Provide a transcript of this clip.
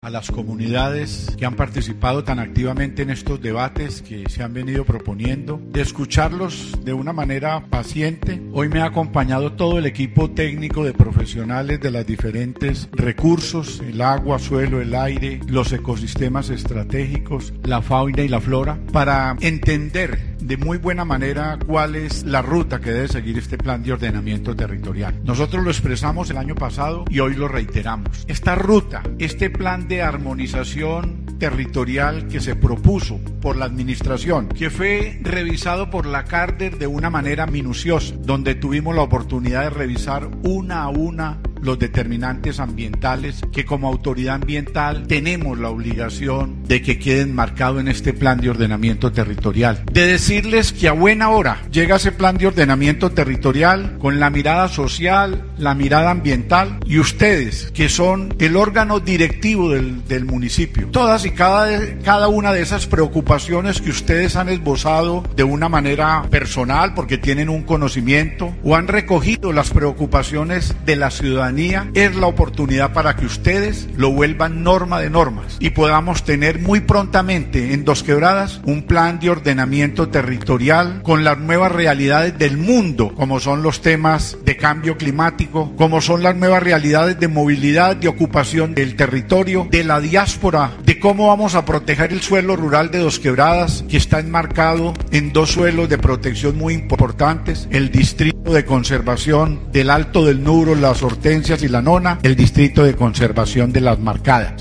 A las comunidades que han participado tan activamente en estos debates que se han venido proponiendo, de escucharlos de una manera paciente. Hoy me ha acompañado todo el equipo técnico de profesionales de los diferentes recursos, el agua, suelo, el aire, los ecosistemas estratégicos, la fauna y la flora, para entender de muy buena manera cuál es la ruta que debe seguir este plan de ordenamiento territorial. Nosotros lo expresamos el año pasado y hoy lo reiteramos. Esta ruta, este plan de armonización territorial que se propuso por la administración, que fue revisado por la CARDER de una manera minuciosa, donde tuvimos la oportunidad de revisar una a una los determinantes ambientales que como autoridad ambiental tenemos la obligación de que queden marcados en este plan de ordenamiento territorial. De decirles que a buena hora llega ese plan de ordenamiento territorial con la mirada social, la mirada ambiental, y ustedes, que son el órgano directivo del municipio, todas y cada una de esas preocupaciones que ustedes han esbozado de una manera personal porque tienen un conocimiento o han recogido las preocupaciones de la ciudadanía, es la oportunidad para que ustedes lo vuelvan norma de normas y podamos tener muy prontamente en Dos Quebradas un plan de ordenamiento territorial con las nuevas realidades del mundo, como son los temas de cambio climático, como son las nuevas realidades de movilidad, de ocupación del territorio, de la diáspora, de cómo vamos a proteger el suelo rural de Dos Quebradas, que está enmarcado en dos suelos de protección muy importantes: el distrito de conservación del Alto del Nuro, las Hortensias y la Nona, el distrito de conservación de las Marcadas.